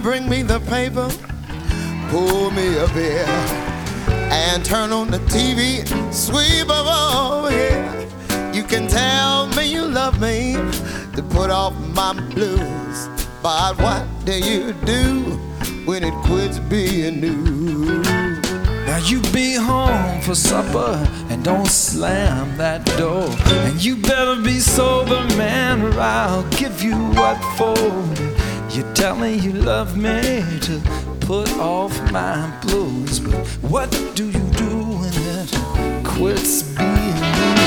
bring me the paper, pour me a beer, and turn on the TV, sweep over here. You can tell me you love me to put off my blues, but what do you do when it quits being new? Now you be home for supper and don't slam that door. And you better be sober, man, or I'll give you what for. You tell me you love me to put off my blues, but what do you do when it quits being new?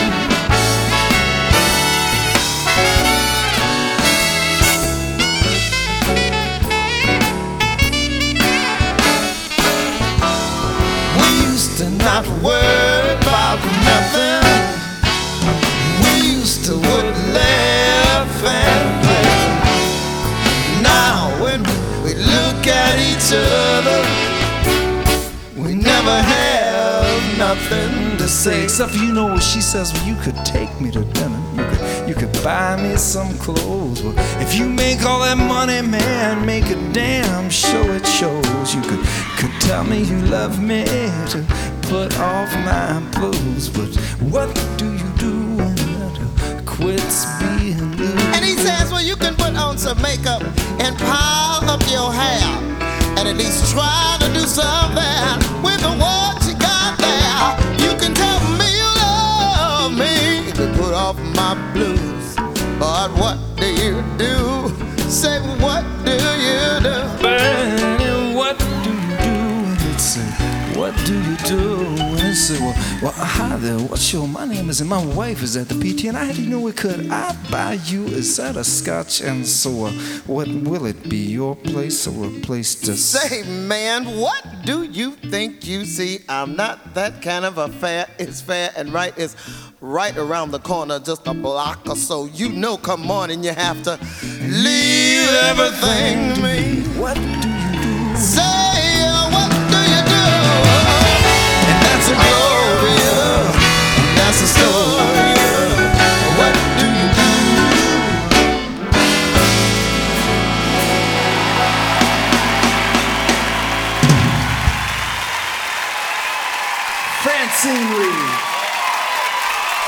To not worry about nothing. We used to would laugh and play. Now when we look at each other, we never have nothing to say. Except for, you know what she says, well, you could take me to dinner, you could buy me some clothes. Well, if you make all that money, man, make a damn show it shows. You could tell me you love me to put off my blues, but what do you do when it quits being blue? And he says, well, you can put on some makeup and pile up your hair, and at least try to do something with the what you got there. You can tell me you love me to put off my blues, but what do you do? Say, what do you do? Bernie, what do you do when it say, what do you do when it say, well, hi there, what's your, my name is, and my wife is at the PT, and I didn't know it, could I buy you a set of scotch? And so, what will it be, your place or a place to say, man, what do you think you see? I'm not that kind of affair. It's fair and right. It's right around the corner, just a block or so. You know, come on, and you have to leave everything to me. What do you do? Say, what do you do? And that's a blow.